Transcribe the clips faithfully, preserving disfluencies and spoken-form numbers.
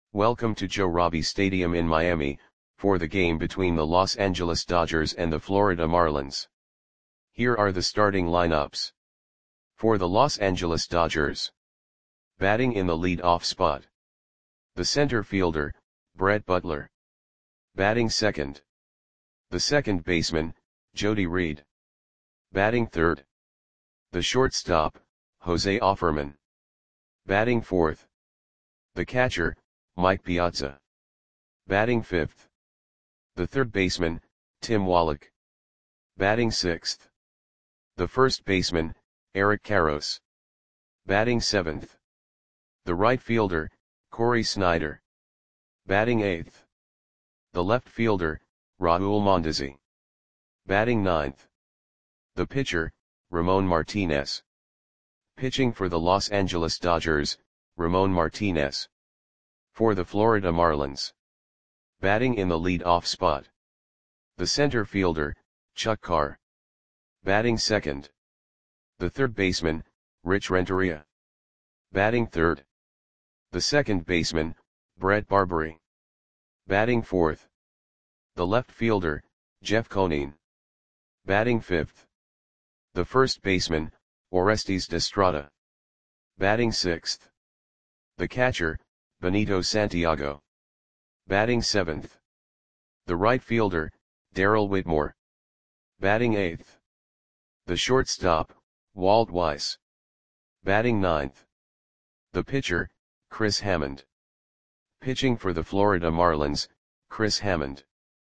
Welcome to Joe Robbie Stadium in Miami, for the game between the Los Angeles Dodgers and the Florida Marlins. Here are the starting lineups. For the Los Angeles Dodgers. Batting in the lead-off spot. The center fielder, Brett Butler. Batting second. The second baseman, Jody Reed. Batting third. The shortstop, Jose Offerman. Batting fourth. The catcher, Mike Piazza. Batting fifth. The third baseman, Tim Wallach. Batting sixth. The first baseman, Eric Karros. Batting seventh. The right fielder, Cory Snyder. Batting eighth. The left fielder, Raul Mondesi. Batting ninth. The pitcher, Ramon Martinez. Pitching for the Los Angeles Dodgers, Ramon Martinez. For the Florida Marlins. Batting in the lead-off spot. The center fielder, Chuck Carr. Batting second. The third baseman, Rich Renteria. Batting third. The second baseman, Brett Barberie. Batting fourth. The left fielder, Jeff Conine. Batting fifth. The first baseman, Orestes Destrada. Batting sixth. The catcher, Benito Santiago. Batting seventh. The right fielder, Darrell Whitmore. Batting eighth. The shortstop, Walt Weiss. Batting ninth. The pitcher, Chris Hammond. Pitching for the Florida Marlins, Chris Hammond.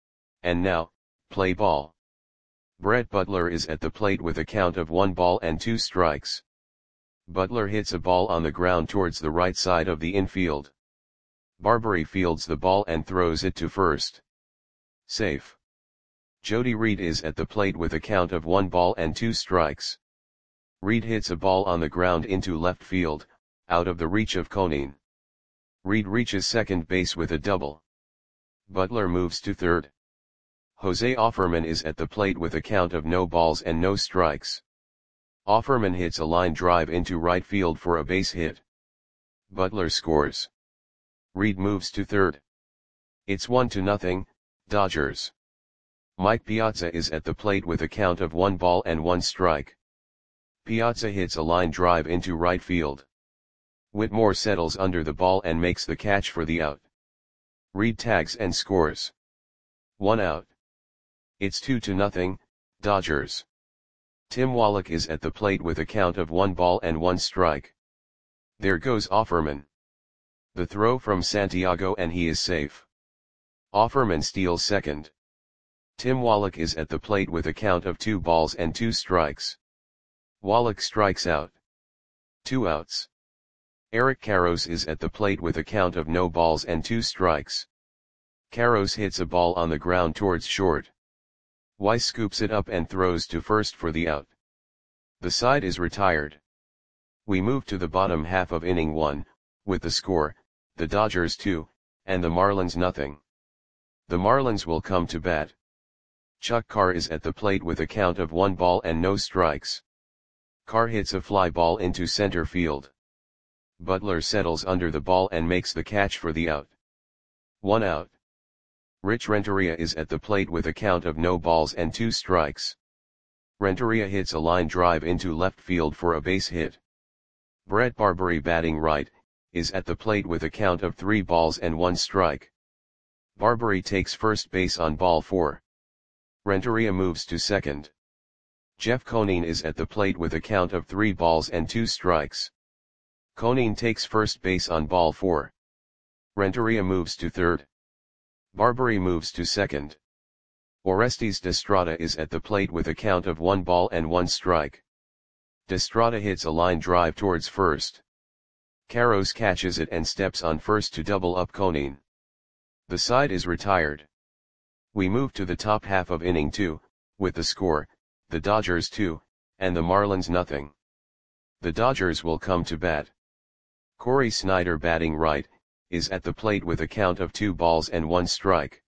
And now, play ball. Brett Butler is at the plate with a count of one ball and two strikes. Butler hits a ball on the ground towards the right side of the infield. Barberie fields the ball and throws it to first. Safe. Jody Reed is at the plate with a count of one ball and two strikes. Reed hits a ball on the ground into left field, out of the reach of Conine. Reed reaches second base with a double. Butler moves to third. Jose Offerman is at the plate with a count of no balls and no strikes. Offerman hits a line drive into right field for a base hit. Butler scores. Reed moves to third. It's one to nothing, Dodgers. Mike Piazza is at the plate with a count of one ball and one strike. Piazza hits a line drive into right field. Whitmore settles under the ball and makes the catch for the out. Reed tags and scores. One out. It's two to nothing, Dodgers. Tim Wallach is at the plate with a count of one ball and one strike. There goes Offerman. The throw from Santiago and he is safe. Offerman steals second. Tim Wallach is at the plate with a count of two balls and two strikes. Wallach strikes out. Two outs. Eric Karros is at the plate with a count of no balls and two strikes. Karros hits a ball on the ground towards short. Weiss scoops it up and throws to first for the out. The side is retired. We move to the bottom half of inning one, with the score, the Dodgers two, and the Marlins nothing. The Marlins will come to bat. Chuck Carr is at the plate with a count of one ball and no strikes. Carr hits a fly ball into center field. Butler settles under the ball and makes the catch for the out. One out. Rich Renteria is at the plate with a count of no balls and two strikes. Renteria hits a line drive into left field for a base hit. Brett Barberie, batting right, is at the plate with a count of three balls and one strike. Barberie takes first base on ball four. Renteria moves to second. Jeff Conine is at the plate with a count of three balls and two strikes. Conine takes first base on ball four. Renteria moves to third. Barberie moves to second. Orestes Destrada is at the plate with a count of one ball and one strike. Destrada hits a line drive towards first. Karros catches it and steps on first to double up Conine. The side is retired. We move to the top half of inning two, with the score, the Dodgers two, and the Marlins nothing. The Dodgers will come to bat. Cory Snyder, batting right, is at the plate with a count of two balls and one strike.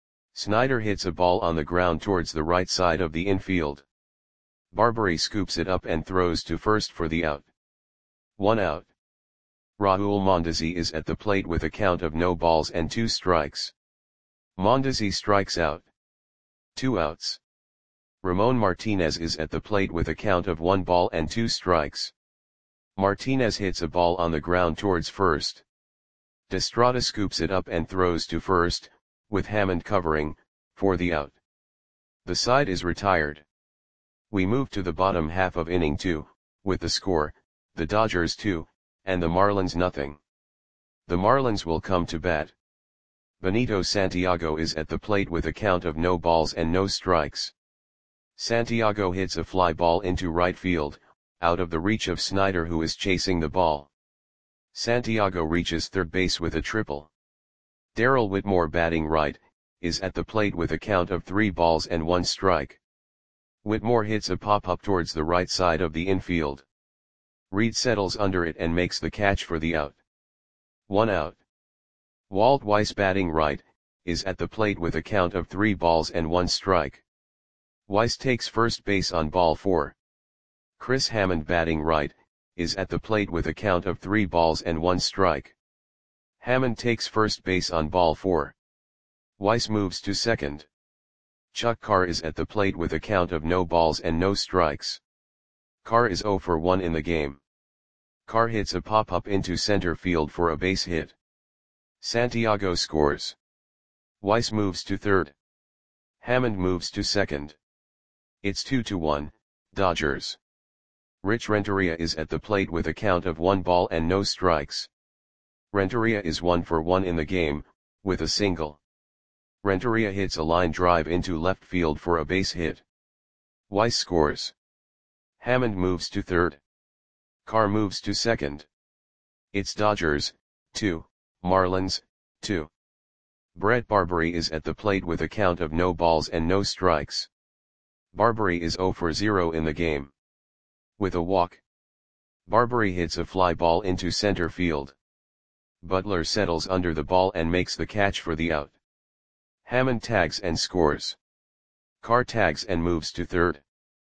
Snyder hits a ball on the ground towards the right side of the infield. Barberie scoops it up and throws to first for the out. One out. Raul Mondesi is at the plate with a count of no balls and two strikes. Mondesi strikes out. Two outs. Ramon Martinez is at the plate with a count of one ball and two strikes. Martinez hits a ball on the ground towards first. Destrada scoops it up and throws to first, with Hammond covering, for the out. The side is retired. We move to the bottom half of inning two, with the score, the Dodgers two, and the Marlins nothing. The Marlins will come to bat. Benito Santiago is at the plate with a count of no balls and no strikes. Santiago hits a fly ball into right field, out of the reach of Snyder, who is chasing the ball. Santiago reaches third base with a triple. Darrell Whitmore, batting right, is at the plate with a count of three balls and one strike. Whitmore hits a pop-up towards the right side of the infield. Reed settles under it and makes the catch for the out. One out. Walt Weiss, batting right, is at the plate with a count of three balls and one strike. Weiss takes first base on ball four. Chris Hammond, batting right, is at the plate with a count of three balls and one strike. Hammond takes first base on ball four. Weiss moves to second. Chuck Carr is at the plate with a count of no balls and no strikes. Carr is zero for one in the game. Carr hits a pop-up into center field for a base hit. Santiago scores. Weiss moves to third. Hammond moves to second. It's two to one, Dodgers. Rich Renteria is at the plate with a count of one ball and no strikes. Renteria is one for one in the game, with a single. Renteria hits a line drive into left field for a base hit. Weiss scores. Hammond moves to third. Carr moves to second. It's Dodgers, two, Marlins, two. Brett Barbary is at the plate with a count of no balls and no strikes. Barbary is zero for zero in the game. With a walk. Barbary hits a fly ball into center field. Butler settles under the ball and makes the catch for the out. Hammond tags and scores. Carr tags and moves to third.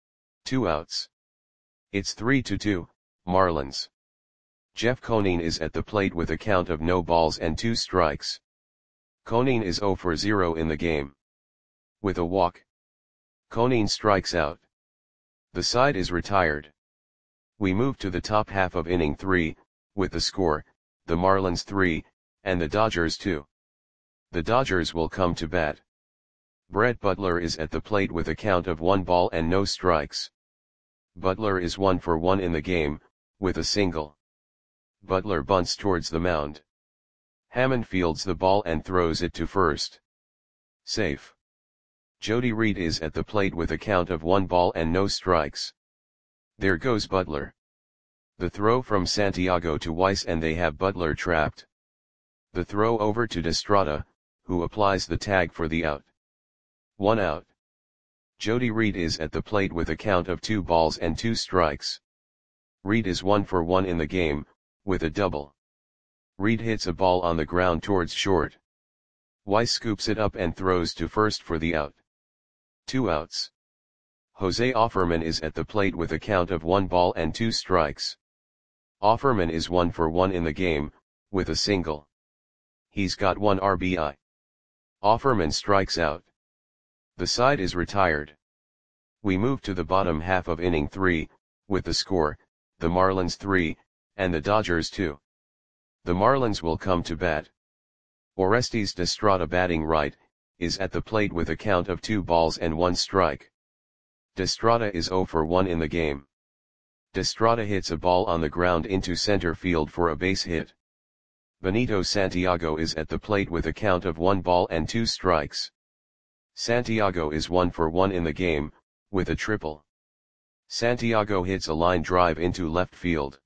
Two outs. It's three to two, Marlins. Jeff Conine is at the plate with a count of no balls and two strikes. Conine is zero for zero in the game. With a walk. Conine strikes out. The side is retired. We move to the top half of inning three, with the score, the Marlins three, and the Dodgers two. The Dodgers will come to bat. Brett Butler is at the plate with a count of one ball and no strikes. Butler is one for one in the game, with a single. Butler bunts towards the mound. Hammond fields the ball and throws it to first. Safe. Jody Reed is at the plate with a count of one ball and no strikes. There goes Butler. The throw from Santiago to Weiss and they have Butler trapped. The throw over to Destrada, who applies the tag for the out. One out. Jody Reed is at the plate with a count of two balls and two strikes. Reed is one for one in the game, with a double. Reed hits a ball on the ground towards short. Weiss scoops it up and throws to first for the out. Two outs. Jose Offerman is at the plate with a count of one ball and two strikes. Offerman is one for one in the game, with a single. He's got one R B I. Offerman strikes out. The side is retired. We move to the bottom half of inning three, with the score, the Marlins three, and the Dodgers two. The Marlins will come to bat. Orestes Destrada, batting right, is at the plate with a count of two balls and one strike. Destrada is zero for one in the game. Destrada hits a ball on the ground into center field for a base hit. Benito Santiago is at the plate with a count of one ball and two strikes. Santiago is one for one in the game, with a triple. Santiago hits a line drive into left field.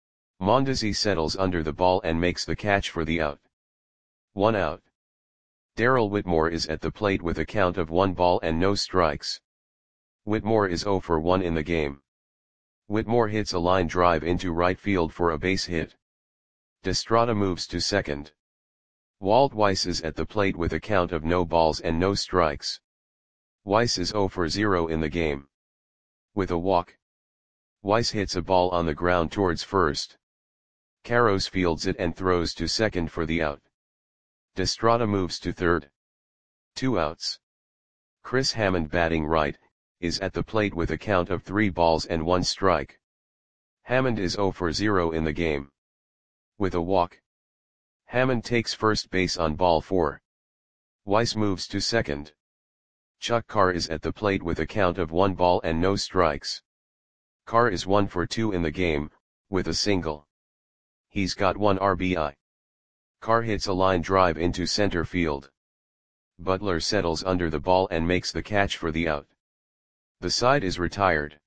Mondesi settles under the ball and makes the catch for the out. One out. Darrell Whitmore is at the plate with a count of one ball and no strikes. Whitmore is zero for one in the game. Whitmore hits a line drive into right field for a base hit. Destrada moves to second. Walt Weiss is at the plate with a count of no balls and no strikes. Weiss is zero for zero in the game. With a walk. Weiss hits a ball on the ground towards first. Karros fields it and throws to second for the out. Destrada moves to third. Two outs. Chris Hammond, batting right, is at the plate with a count of three balls and one strike. Hammond is zero for zero in the game. With a walk, Hammond takes first base on ball four. Weiss moves to second. Chuck Carr is at the plate with a count of one ball and no strikes. Carr is one for two in the game, with a single. He's got one R B I. Carr hits a line drive into center field. Butler settles under the ball and makes the catch for the out. The side is retired.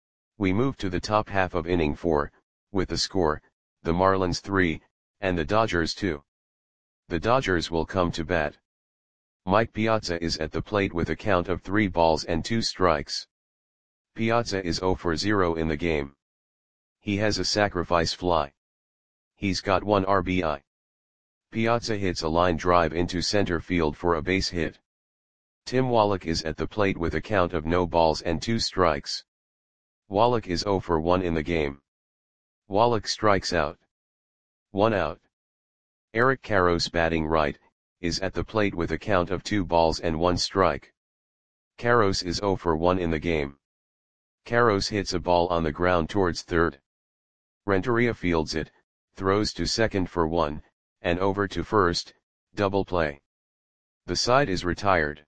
We move to the top half of inning four, with the score, the Marlins three, and the Dodgers two. The Dodgers will come to bat. Mike Piazza is at the plate with a count of three balls and two strikes. Piazza is zero for zero in the game. He has a sacrifice fly. He's got one R B I. Piazza hits a line drive into center field for a base hit. Tim Wallach is at the plate with a count of no balls and two strikes. Wallach is zero for one in the game. Wallach strikes out. One out. Eric Karros, batting right, is at the plate with a count of two balls and one strike. Karros is zero for one in the game. Karros hits a ball on the ground towards third. Renteria fields it, throws to second for one, and over to first, double play. The side is retired.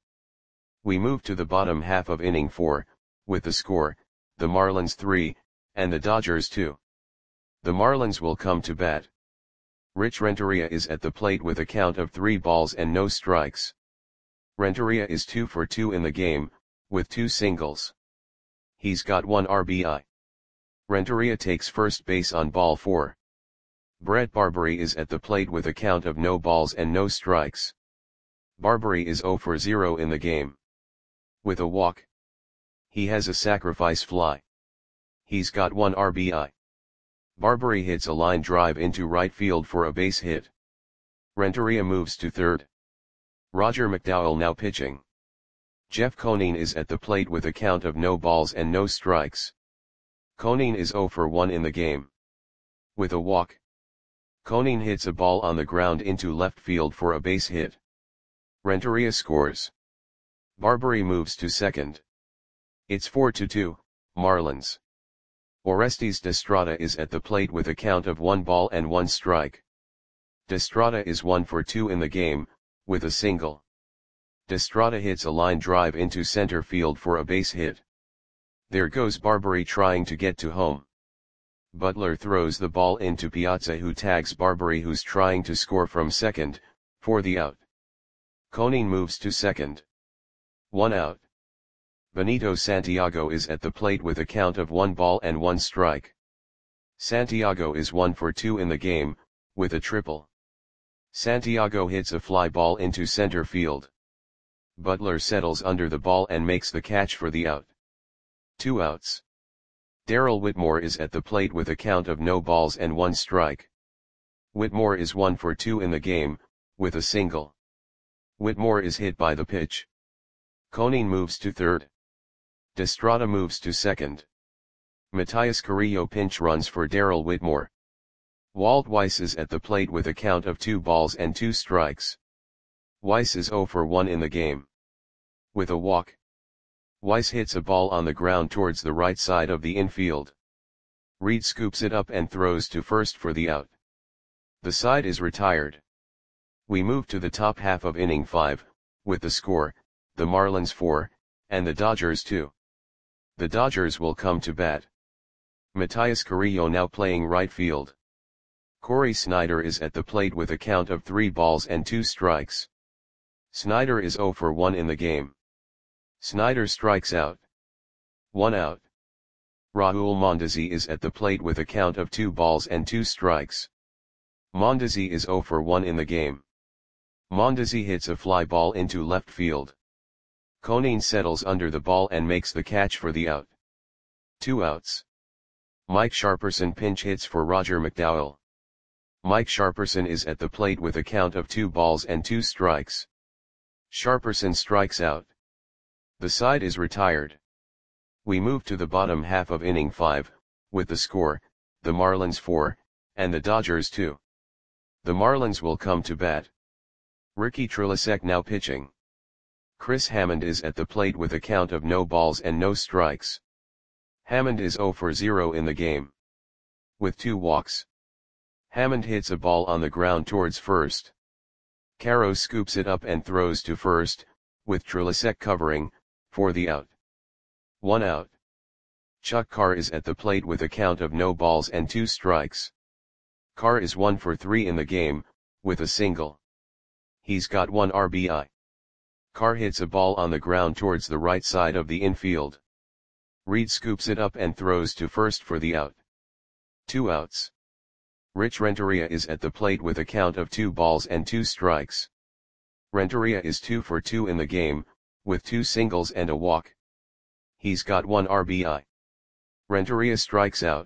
We move to the bottom half of inning four, with the score, the Marlins three, and the Dodgers two. The Marlins will come to bat. Rich Renteria is at the plate with a count of three balls and no strikes. Renteria is two for two in the game, with two singles. He's got one R B I. Renteria takes first base on ball four. Brett Barbary is at the plate with a count of no balls and no strikes. Barbary is zero for zero in the game. With a walk, he has a sacrifice fly. He's got one R B I. Barbary hits a line drive into right field for a base hit. Renteria moves to third. Roger McDowell now pitching. Jeff Conine is at the plate with a count of no balls and no strikes. Conine is zero for one in the game. With a walk, Conine hits a ball on the ground into left field for a base hit. Renteria scores. Barbary moves to second. It's four to two, Marlins. Orestes Destrada is at the plate with a count of one ball and one strike. Destrada is one for two in the game, with a single. Destrada hits a line drive into center field for a base hit. There goes Barbary trying to get to home. Butler throws the ball into Piazza, who tags Barbary, who's trying to score from second, for the out. Conine moves to second. One out. Benito Santiago is at the plate with a count of one ball and one strike. Santiago is one for two in the game, with a triple. Santiago hits a fly ball into center field. Butler settles under the ball and makes the catch for the out. Two outs. Darrell Whitmore is at the plate with a count of no balls and one strike. Whitmore is one for two in the game, with a single. Whitmore is hit by the pitch. Conine moves to third. Destrada moves to second. Matias Carrillo pinch runs for Darrell Whitmore. Walt Weiss is at the plate with a count of two balls and two strikes. Weiss is zero for one in the game. With a walk, Weiss hits a ball on the ground towards the right side of the infield. Reed scoops it up and throws to first for the out. The side is retired. We move to the top half of inning five, with the score, the Marlins four, and the Dodgers two. The Dodgers will come to bat. Matias Carrillo now playing right field. Corey Snyder is at the plate with a count of three balls and two strikes. Snyder is zero for one in the game. Snyder strikes out. One out. Raul Mondesi is at the plate with a count of two balls and two strikes. Mondesi is zero for one in the game. Mondesi hits a fly ball into left field. Conine settles under the ball and makes the catch for the out. Two outs. Mike Sharperson pinch hits for Roger McDowell. Mike Sharperson is at the plate with a count of two balls and two strikes. Sharperson strikes out. The side is retired. We move to the bottom half of inning five, with the score, the Marlins four, and the Dodgers two. The Marlins will come to bat. Ricky Trilicek now pitching. Chris Hammond is at the plate with a count of no balls and no strikes. Hammond is zero for zero in the game, with two walks. Hammond hits a ball on the ground towards first. Caro scoops it up and throws to first, with Trilicek covering, for the out. One out. Chuck Carr is at the plate with a count of no balls and two strikes. Carr is one for three in the game, with a single. He's got one R B I. Carr hits a ball on the ground towards the right side of the infield. Reed scoops it up and throws to first for the out. Two outs. Rich Renteria is at the plate with a count of two balls and two strikes. Renteria is two for two in the game, with two singles and a walk. He's got one R B I. Renteria strikes out.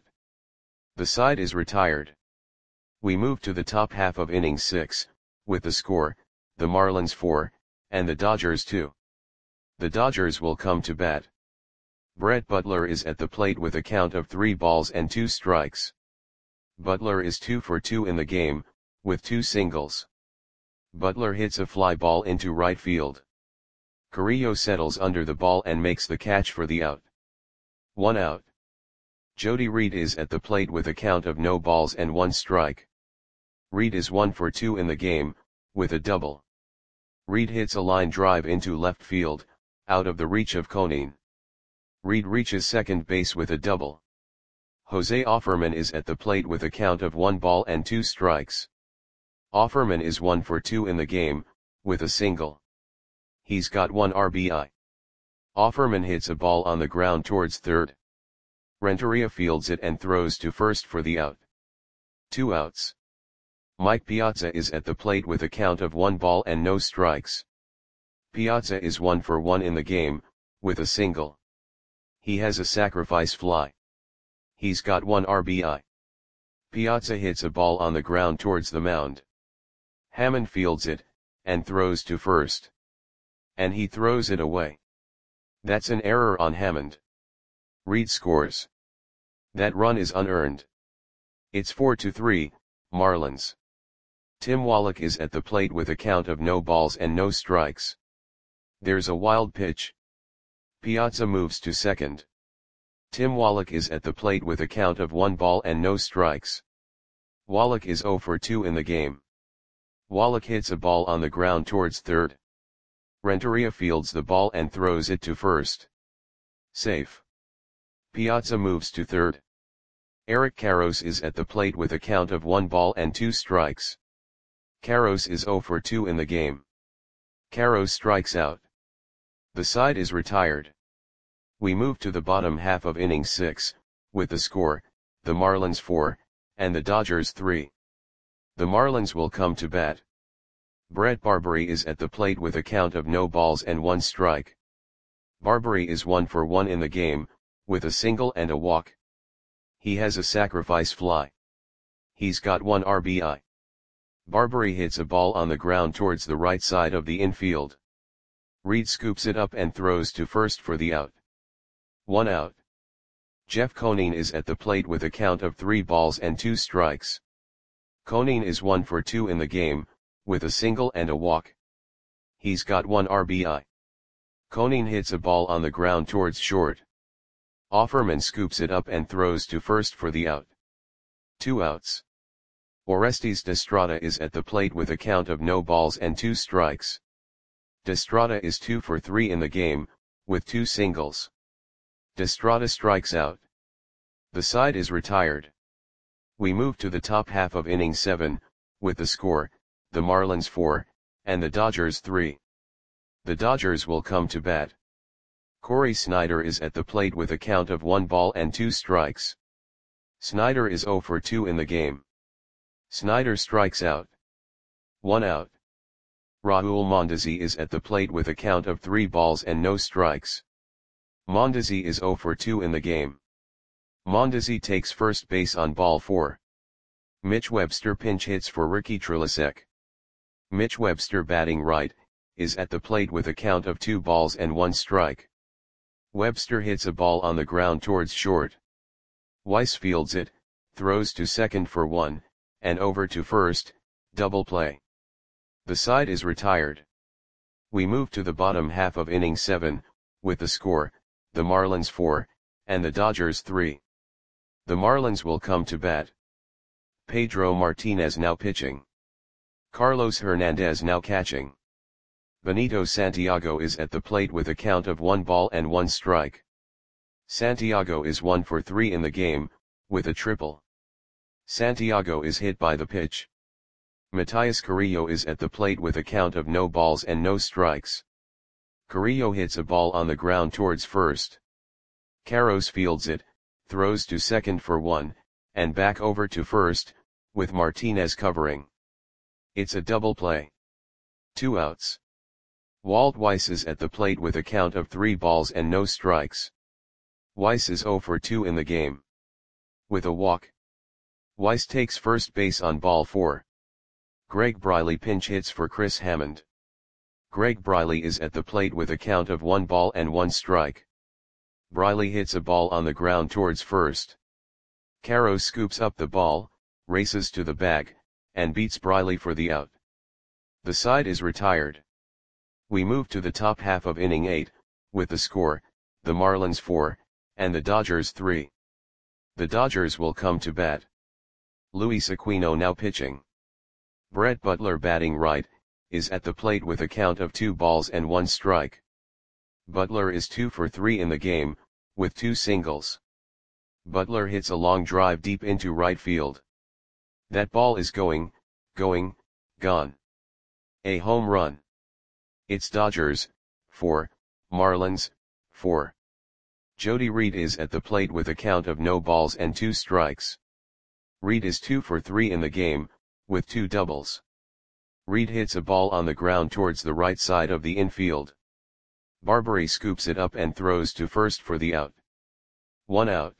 The side is retired. We move to the top half of inning six, with the score, the Marlins four, and the Dodgers two. The Dodgers will come to bat. Brett Butler is at the plate with a count of three balls and two strikes. Butler is two for two in the game, with two singles. Butler hits a fly ball into right field. Carrillo settles under the ball and makes the catch for the out. One out. Jody Reed is at the plate with a count of no balls and one strike. Reed is one for two in the game, with a double. Reed hits a line drive into left field, out of the reach of Conine. Reed reaches second base with a double. Jose Offerman is at the plate with a count of one ball and two strikes. Offerman is one for two in the game, with a single. He's got one R B I. Offerman hits a ball on the ground towards third. Renteria fields it and throws to first for the out. Two outs. Mike Piazza is at the plate with a count of one ball and no strikes. Piazza is one for one in the game, with a single. He has a sacrifice fly. He's got one R B I. Piazza hits a ball on the ground towards the mound. Hammond fields it, and throws to first. And he throws it away. That's an error on Hammond. Reed scores. That run is unearned. It's four to three, Marlins. Tim Wallach is at the plate with a count of no balls and no strikes. There's a wild pitch. Piazza moves to second. Tim Wallach is at the plate with a count of one ball and no strikes. Wallach is zero for two in the game. Wallach hits a ball on the ground towards third. Renteria fields the ball and throws it to first. Safe. Piazza moves to third. Eric Karros is at the plate with a count of one ball and two strikes. Karros is zero for two in the game. Karros strikes out. The side is retired. We move to the bottom half of inning six, with the score, the Marlins four, and the Dodgers three. The Marlins will come to bat. Brett Barbary is at the plate with a count of no balls and one strike. Barbary is one for one in the game, with a single and a walk. He has a sacrifice fly. He's got one R B I. Barbary hits a ball on the ground towards the right side of the infield. Reed scoops it up and throws to first for the out. One out. Jeff Conine is at the plate with a count of three balls and two strikes. Conine is one for two in the game, with a single and a walk. He's got one R B I. Conine hits a ball on the ground towards short. Offerman scoops it up and throws to first for the out. Two outs. Orestes Destrada is at the plate with a count of no balls and two strikes. Destrada is two for three in the game, with two singles. Destrada strikes out. The side is retired. We move to the top half of inning seven, with the score, the Marlins four, and the Dodgers three. The Dodgers will come to bat. Corey Snyder is at the plate with a count of one ball and two strikes. Snyder is zero for two in the game. Snyder strikes out. One out. Raul Mondesi is at the plate with a count of three balls and no strikes. Mondesi is zero for two in the game. Mondesi takes first base on ball four. Mitch Webster pinch hits for Ricky Trilicek. Mitch Webster, batting right, is at the plate with a count of two balls and one strike. Webster hits a ball on the ground towards short. Weiss fields it, throws to second for one, and over to first, double play. The side is retired. We move to the bottom half of inning seven, with the score, the Marlins four, and the Dodgers three. The Marlins will come to bat. Pedro Martinez now pitching. Carlos Hernandez now catching. Benito Santiago is at the plate with a count of one ball and one strike. Santiago is one for three in the game, with a triple. Santiago is hit by the pitch. Matias Carrillo is at the plate with a count of no balls and no strikes. Carrillo hits a ball on the ground towards first. Carros fields it, throws to second for one, and back over to first, with Martinez covering. It's a double play. Two outs. Walt Weiss is at the plate with a count of three balls and no strikes. Weiss is zero for two in the game. With a walk. Weiss takes first base on ball four. Greg Briley pinch hits for Chris Hammond. Greg Briley is at the plate with a count of one ball and one strike. Briley hits a ball on the ground towards first. Carros scoops up the ball, races to the bag, and beats Briley for the out. The side is retired. We move to the top half of inning eight, with the score, the Marlins four, and the Dodgers three. The Dodgers will come to bat. Luis Aquino now pitching. Brett Butler batting right, is at the plate with a count of two balls and one strike. Butler is two for three in the game, with two singles. Butler hits a long drive deep into right field. That ball is going, going, gone. A home run. It's Dodgers, four, Marlins, four. Jody Reed is at the plate with a count of no balls and two strikes. Reed is two for three in the game, with two doubles. Reed hits a ball on the ground towards the right side of the infield. Barbary scoops it up and throws to first for the out. One out.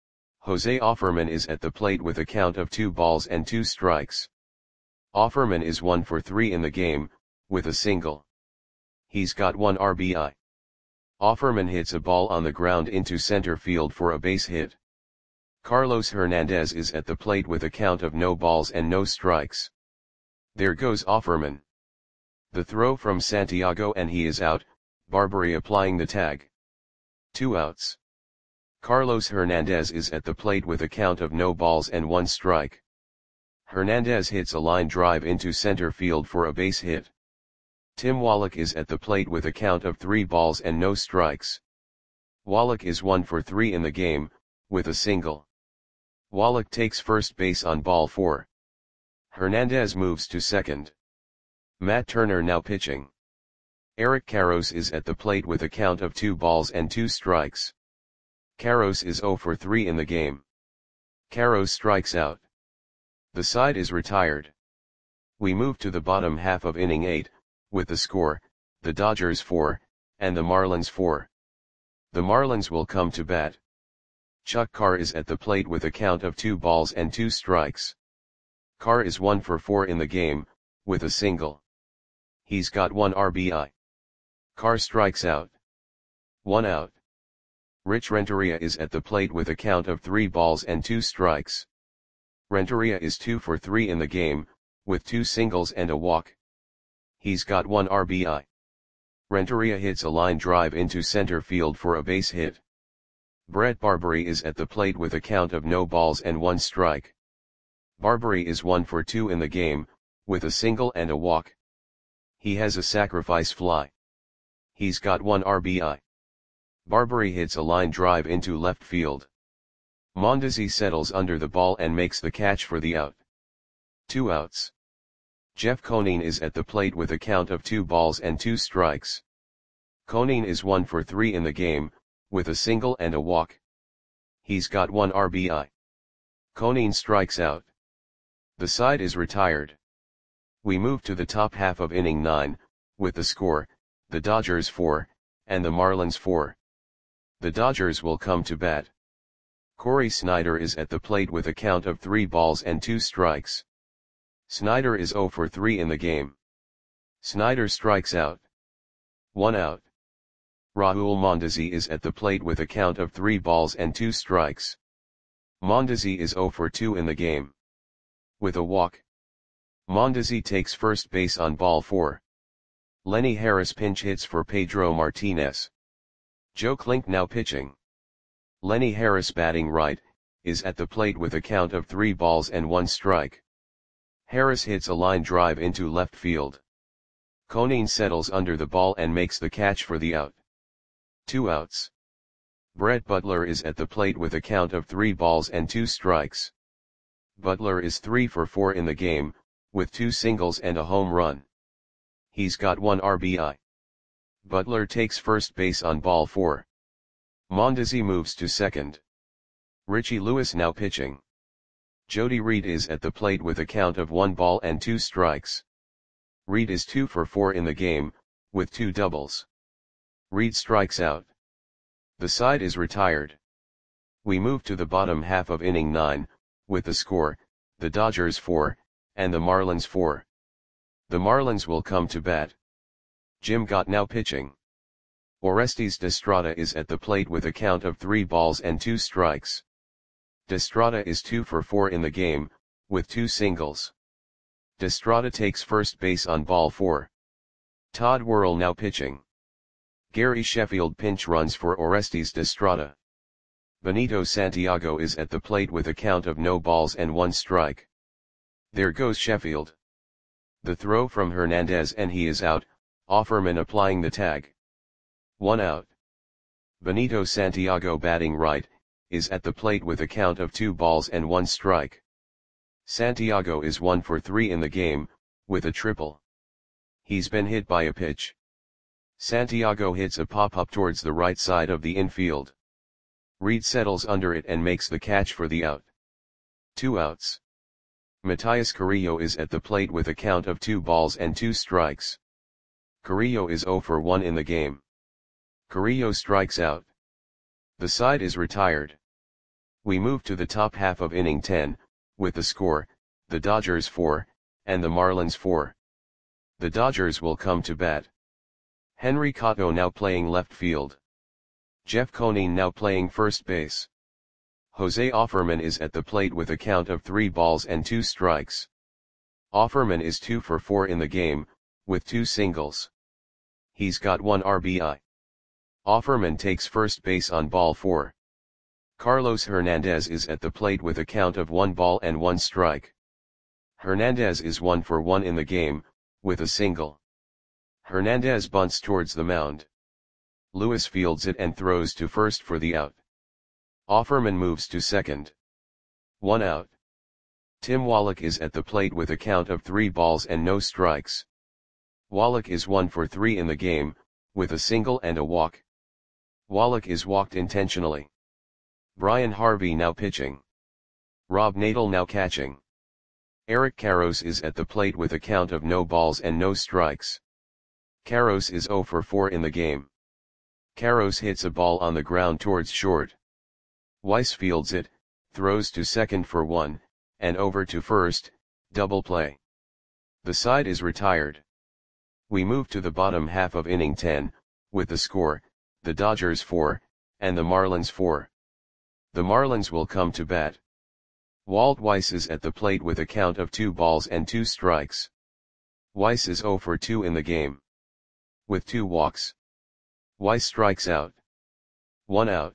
Jose Offerman is at the plate with a count of two balls and two strikes. Offerman is one for three in the game, with a single. He's got one R B I. Offerman hits a ball on the ground into center field for a base hit. Carlos Hernandez is at the plate with a count of no balls and no strikes. There goes Offerman. The throw from Santiago and he is out, Barbary applying the tag. Two outs. Carlos Hernandez is at the plate with a count of no balls and one strike. Hernandez hits a line drive into center field for a base hit. Tim Wallach is at the plate with a count of three balls and no strikes. Wallach is one for three in the game, with a single. Wallach takes first base on ball four. Hernandez moves to second. Matt Turner now pitching. Eric Karros is at the plate with a count of two balls and two strikes. Karros is zero for three in the game. Karros strikes out. The side is retired. We move to the bottom half of inning eight, with the score, the Dodgers four, and the Marlins four. The Marlins will come to bat. Chuck Carr is at the plate with a count of two balls and two strikes. Carr is one for four in the game, with a single. He's got one R B I. Carr strikes out. One out. Rich Renteria is at the plate with a count of three balls and two strikes. Renteria is two for three in the game, with two singles and a walk. He's got one R B I. Renteria hits a line drive into center field for a base hit. Brett Barbary is at the plate with a count of no balls and one strike. Barbary is one for two in the game, with a single and a walk. He has a sacrifice fly. He's got one R B I. Barbary hits a line drive into left field. Mondesi settles under the ball and makes the catch for the out. Two outs. Jeff Conine is at the plate with a count of two balls and two strikes. Conine is one for three in the game, with a single and a walk. He's got one R B I. Conine strikes out. The side is retired. We move to the top half of inning nine, with the score, the Dodgers four, and the Marlins four. The Dodgers will come to bat. Corey Snyder is at the plate with a count of three balls and two strikes. Snyder is zero for three in the game. Snyder strikes out. One out. Raul Mondesi is at the plate with a count of three balls and two strikes. Mondesi is zero for two in the game. With a walk, Mondesi takes first base on ball four. Lenny Harris pinch hits for Pedro Martinez. Joe Klink now pitching. Lenny Harris batting right, is at the plate with a count of three balls and one strike. Harris hits a line drive into left field. Conine settles under the ball and makes the catch for the out. Two outs. Brett Butler is at the plate with a count of three balls and two strikes. Butler is three for four in the game, with two singles and a home run. He's got one R B I. Butler takes first base on ball four. Mondesi moves to second. Richie Lewis now pitching. Jody Reed is at the plate with a count of one ball and two strikes. Reed is two for four in the game, with two doubles. Reed strikes out. The side is retired. We move to the bottom half of inning nine, with the score, the Dodgers four, and the Marlins four. The Marlins will come to bat. Jim Gott now pitching. Orestes Destrada is at the plate with a count of three balls and two strikes. Destrada is two for four in the game, with two singles. Destrada takes first base on ball four. Todd Worrell now pitching. Gary Sheffield pinch runs for Orestes Destrada. Benito Santiago is at the plate with a count of no balls and one strike. There goes Sheffield. The throw from Hernandez and he is out, Offerman applying the tag. One out. Benito Santiago batting right, is at the plate with a count of two balls and one strike. Santiago is one for three in the game, with a triple. He's been hit by a pitch. Santiago hits a pop-up towards the right side of the infield. Reed settles under it and makes the catch for the out. Two outs. Matias Carrillo is at the plate with a count of two balls and two strikes. Carrillo is zero for one in the game. Carrillo strikes out. The side is retired. We move to the top half of inning ten, with the score, the Dodgers four, and the Marlins four. The Dodgers will come to bat. Henry Cotto now playing left field. Jeff Conine now playing first base. Jose Offerman is at the plate with a count of three balls and two strikes. Offerman is two for four in the game, with two singles. He's got one R B I. Offerman takes first base on ball four. Carlos Hernandez is at the plate with a count of one ball and one strike. Hernandez is one for one in the game, with a single. Hernandez bunts towards the mound. Lewis fields it and throws to first for the out. Offerman moves to second. One out. Tim Wallach is at the plate with a count of three balls and no strikes. Wallach is one for three in the game, with a single and a walk. Wallach is walked intentionally. Brian Harvey now pitching. Rob Nadel now catching. Eric Karros is at the plate with a count of no balls and no strikes. Karros is zero for four in the game. Karros hits a ball on the ground towards short. Weiss fields it, throws to second for one, and over to first, double play. The side is retired. We move to the bottom half of inning ten, with the score, the Dodgers four, and the Marlins four. The Marlins will come to bat. Walt Weiss is at the plate with a count of two balls and two strikes. Weiss is zero for two in the game. With two walks. Weiss strikes out. One out.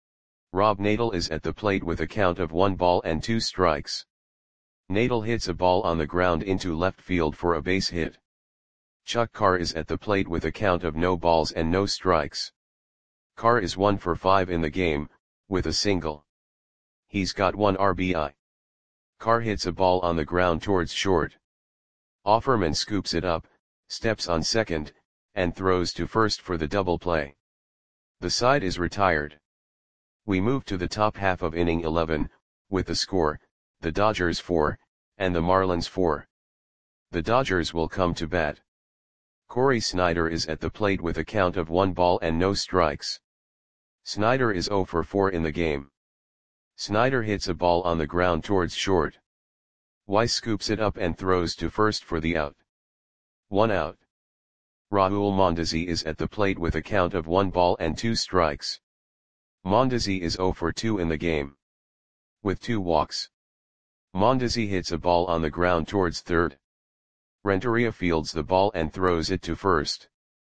Rob Nadel is at the plate with a count of one ball and two strikes. Nadel hits a ball on the ground into left field for a base hit. Chuck Carr is at the plate with a count of no balls and no strikes. Carr is one for five in the game, with a single. He's got one R B I. Carr hits a ball on the ground towards short. Offerman scoops it up, steps on second, and throws to first for the double play. The side is retired. We move to the top half of inning eleven, with the score, the Dodgers four, and the Marlins four. The Dodgers will come to bat. Corey Snyder is at the plate with a count of one ball and no strikes. Snyder is zero for four in the game. Snyder hits a ball on the ground towards short. Weiss scoops it up and throws to first for the out. One out. Raul Mondesi is at the plate with a count of one ball and two strikes. Mondesi is zero for two in the game. with two walks. Mondesi hits a ball on the ground towards third. Renteria fields the ball and throws it to first.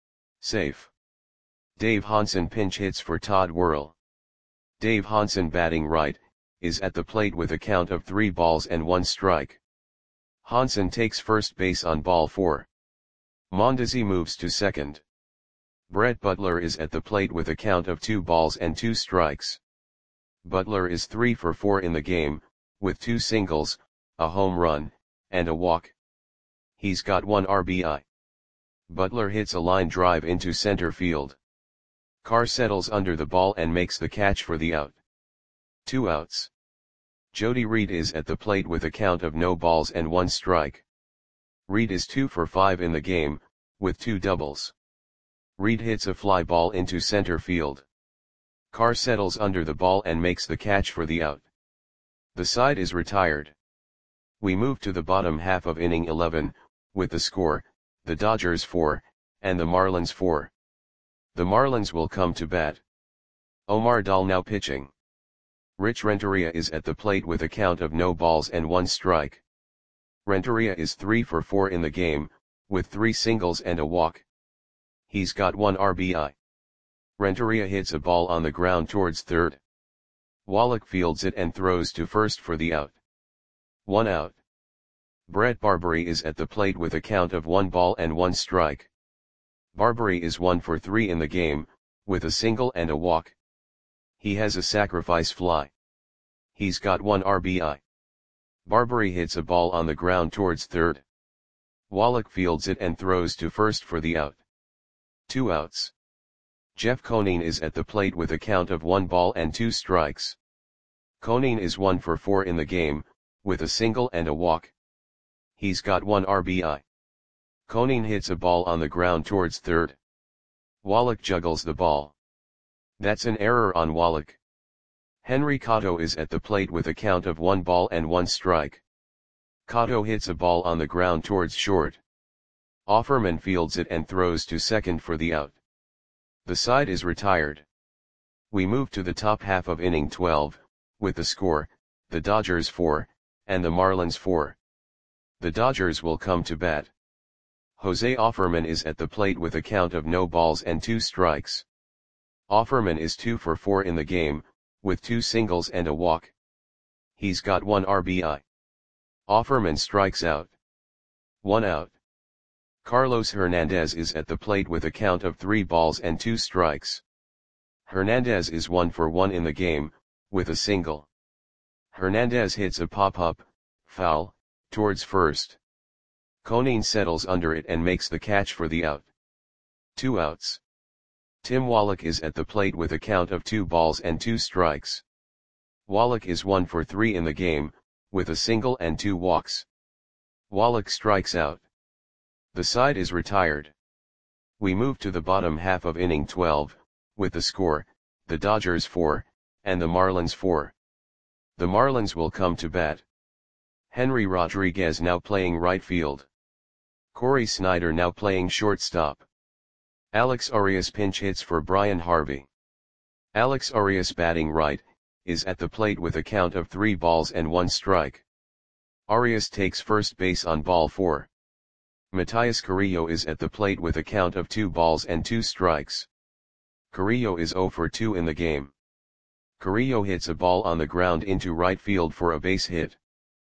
Safe. Dave Hansen pinch hits for Todd Whirl. Dave Hansen, batting right, is at the plate with a count of three balls and one strike. Hansen takes first base on ball four. Mondesi moves to second. Brett Butler is at the plate with a count of two balls and two strikes. Butler is three for four in the game, with two singles, a home run, and a walk. He's got one R B I. Butler hits a line drive into center field. Carr settles under the ball and makes the catch for the out. Two outs. Jody Reed is at the plate with a count of no balls and one strike. Reed is two for five in the game, with two doubles. Reed hits a fly ball into center field. Carr settles under the ball and makes the catch for the out. The side is retired. We move to the bottom half of inning eleven, with the score, the Dodgers four, and the Marlins four. The Marlins will come to bat. Omar Dahl now pitching. Rich Renteria is at the plate with a count of no balls and one strike. Renteria is three for four in the game, with three singles and a walk. He's got one R B I. Renteria hits a ball on the ground towards third. Wallach fields it and throws to first for the out. One out. Brett Barbary is at the plate with a count of one ball and one strike. Barbary is one for three in the game, with a single and a walk. He has a sacrifice fly. He's got one R B I. Barbary hits a ball on the ground towards third. Wallach fields it and throws to first for the out. Two outs. Jeff Conine is at the plate with a count of one ball and two strikes. Conine is one for four in the game, with a single and a walk. He's got one R B I. Conine hits a ball on the ground towards third. Wallach juggles the ball. That's an error on Wallach. Henry Cotto is at the plate with a count of one ball and one strike. Cotto hits a ball on the ground towards short. Offerman fields it and throws to second for the out. The side is retired. We move to the top half of inning twelve, with the score, the Dodgers four, and the Marlins four. The Dodgers will come to bat. Jose Offerman is at the plate with a count of no balls and two strikes. Offerman is two for four in the game, with two singles and a walk. He's got one R B I. Offerman strikes out. One out. Carlos Hernandez is at the plate with a count of three balls and two strikes. Hernandez is one for one in the game, with a single. Hernandez hits a pop-up, foul, towards first. Conine settles under it and makes the catch for the out. Two outs. Tim Wallach is at the plate with a count of two balls and two strikes. Wallach is one for three in the game, with a single and two walks. Wallach strikes out. The side is retired. We move to the bottom half of inning twelve, with the score, the Dodgers four, and the Marlins four. The Marlins will come to bat. Henry Rodriguez now playing right field. Corey Snyder now playing shortstop. Alex Arias pinch hits for Brian Harvey. Alex Arias, batting right, is at the plate with a count of three balls and one strike. Arias takes first base on ball four. Matias Carrillo is at the plate with a count of two balls and two strikes. Carrillo is zero for two in the game. Carrillo hits a ball on the ground into right field for a base hit.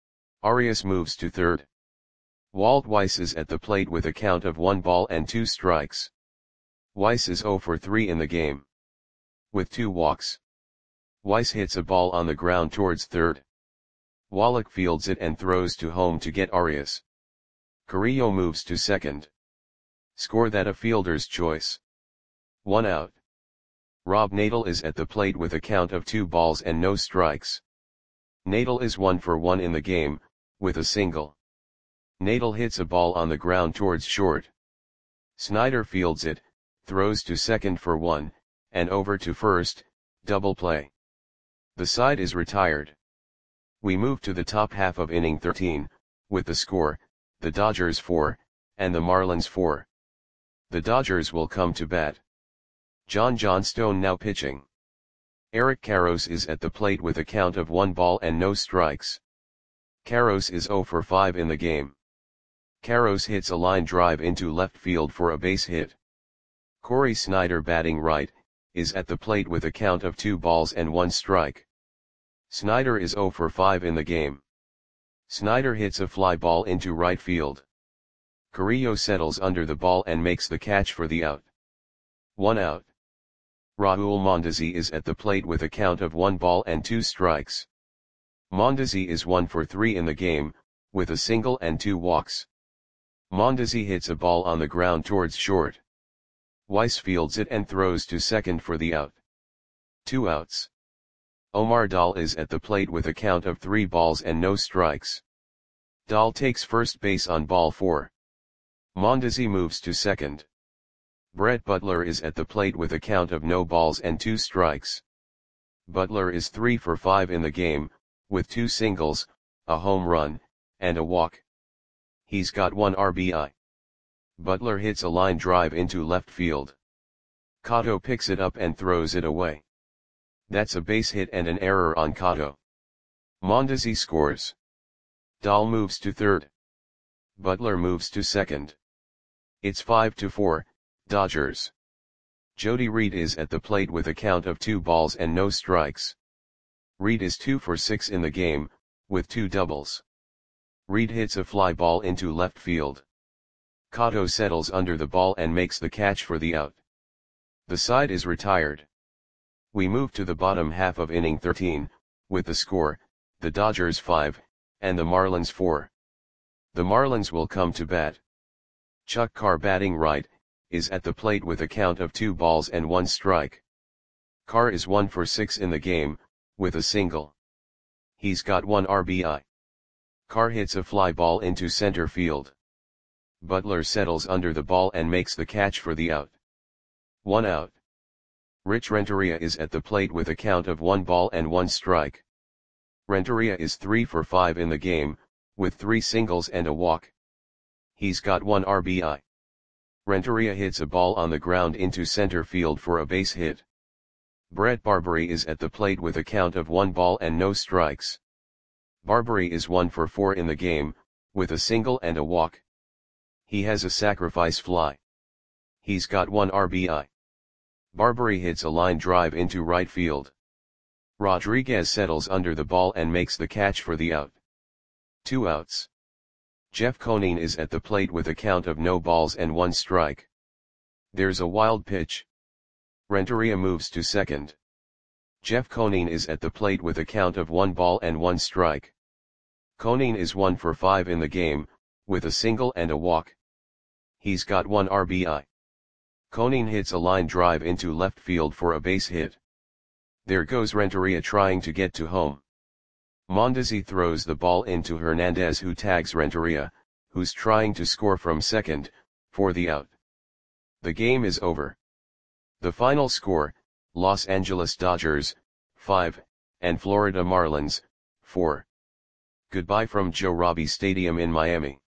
Arias moves to third. Walt Weiss is at the plate with a count of one ball and two strikes. Weiss is zero for three in the game. With two walks. Weiss hits a ball on the ground towards third. Wallach fields it and throws to home to get Arias. Carrillo moves to second. Score that a fielder's choice. One out. Rob Nadel is at the plate with a count of two balls and no strikes. Nadel is one for one in the game, with a single. Nadel hits a ball on the ground towards short. Snyder fields it, throws to second for one, and over to first, double play. The side is retired. We move to the top half of inning thirteen, with the score, the Dodgers four, and the Marlins four. The Dodgers will come to bat. John Johnstone now pitching. Eric Karros is at the plate with a count of one ball and no strikes. Karros is zero for five in the game. Karros hits a line drive into left field for a base hit. Corey Snyder, batting right, is at the plate with a count of two balls and one strike. Snyder is zero for five in the game. Snyder hits a fly ball into right field. Carrillo settles under the ball and makes the catch for the out. One out. Raul Mondesi is at the plate with a count of one ball and two strikes. Mondesi is one for three in the game, with a single and two walks. Mondesi hits a ball on the ground towards short. Weiss fields it and throws to second for the out. Two outs. Omar Dahl is at the plate with a count of three balls and no strikes. Dahl takes first base on ball four. Mondesi moves to second. Brett Butler is at the plate with a count of no balls and two strikes. Butler is three for five in the game, with two singles, a home run, and a walk. He's got one R B I. Butler hits a line drive into left field. Cotto picks it up and throws it away. That's a base hit and an error on Cotto. Mondesi scores. Dahl moves to third. Butler moves to second. It's five to four, Dodgers. Jody Reed is at the plate with a count of two balls and no strikes. Reed is two for six in the game, with two doubles. Reed hits a fly ball into left field. Cotto settles under the ball and makes the catch for the out. The side is retired. We move to the bottom half of inning thirteen, with the score, the Dodgers five, and the Marlins four. The Marlins will come to bat. Chuck Carr, batting right, is at the plate with a count of two balls and one strike. Carr is one for six in the game, with a single. He's got one R B I. Carr hits a fly ball into center field. Butler settles under the ball and makes the catch for the out. One out. Rich Renteria is at the plate with a count of one ball and one strike. Renteria is three for five in the game, with three singles and a walk. He's got one R B I. Renteria hits a ball on the ground into center field for a base hit. Brett Barbary is at the plate with a count of one ball and no strikes. Barbary is one for four in the game, with a single and a walk. He has a sacrifice fly. He's got one R B I. Barbary hits a line drive into right field. Rodriguez settles under the ball and makes the catch for the out. Two outs. Jeff Conine is at the plate with a count of no balls and one strike. There's a wild pitch. Renteria moves to second. Jeff Conine is at the plate with a count of one ball and one strike. Conine is one for five in the game, with a single and a walk. He's got one R B I. Conine hits a line drive into left field for a base hit. There goes Renteria trying to get to home. Mondesi throws the ball into Hernandez, who tags Renteria, who's trying to score from second, for the out. The game is over. The final score, Los Angeles Dodgers, five, and Florida Marlins, four. Goodbye from Joe Robbie Stadium in Miami.